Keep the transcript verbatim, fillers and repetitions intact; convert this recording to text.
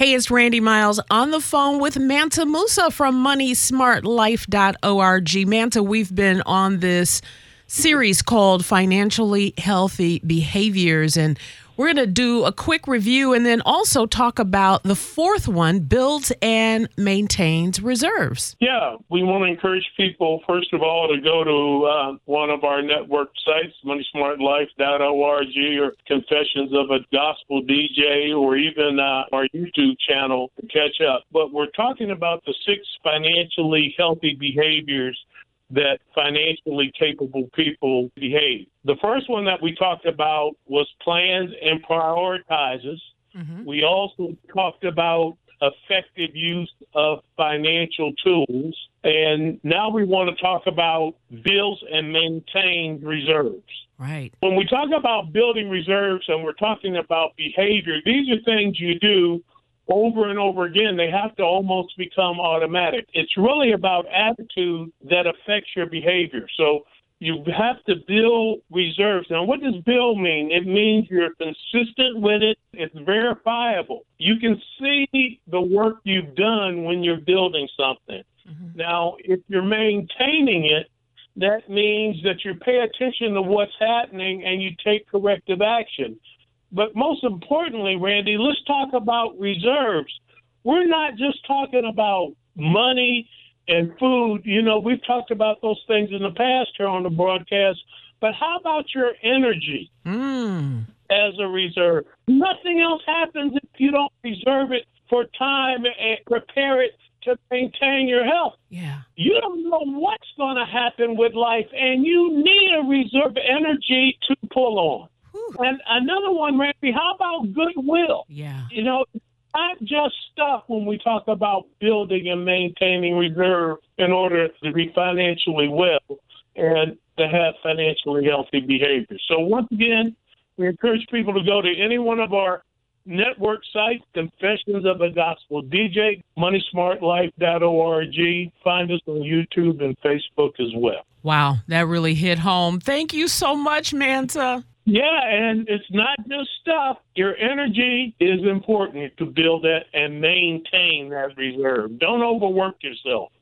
Hey, it's Randy Miles on the phone with Manta Musa from money smart life dot org. Manta, we've been on this series called Financially Healthy Behaviors, and we're going to do a quick review and then also talk about the fourth one, builds and maintains reserves. Yeah, we want to encourage people, first of all, to go to uh, one of our network sites, money smart life dot org, or Confessions of a Gospel D J, or even uh, our YouTube channel to catch up. But we're talking about the six financially healthy behaviors that financially capable people behave. The first one that we talked about was plans and prioritizes. Mm-hmm. We also talked about effective use of financial tools. And now we want to talk about builds and maintain reserves. Right. When we talk about building reserves and we're talking about behavior, these are things you do over and over again. They have to almost become automatic. It's really about attitude that affects your behavior. So you have to build reserves. Now, what does build mean? It means you're consistent with it. It's verifiable. You can see the work you've done when you're building something. Mm-hmm. Now, if you're maintaining it, that means that you pay attention to what's happening and you take corrective action. But most importantly, Randy, let's talk about reserves. We're not just talking about money and food. You know, we've talked about those things in the past here on the broadcast. But how about your energy mm. as a reserve? Nothing else happens if you don't reserve it for time and prepare it to maintain your health. Yeah. You don't know what's going to happen with life, and you need a reserve energy to pull on. And another one, Randy, how about goodwill? Yeah. You know, it's not just stuff when we talk about building and maintaining reserve in order to be financially well and to have financially healthy behavior. So once again, we encourage people to go to any one of our network sites, Confessions of a Gospel D J, money smart life dot org. Find us on YouTube and Facebook as well. Wow, that really hit home. Thank you so much, Manta. Yeah, and it's not just stuff. Your energy is important to build that and maintain that reserve. Don't overwork yourself.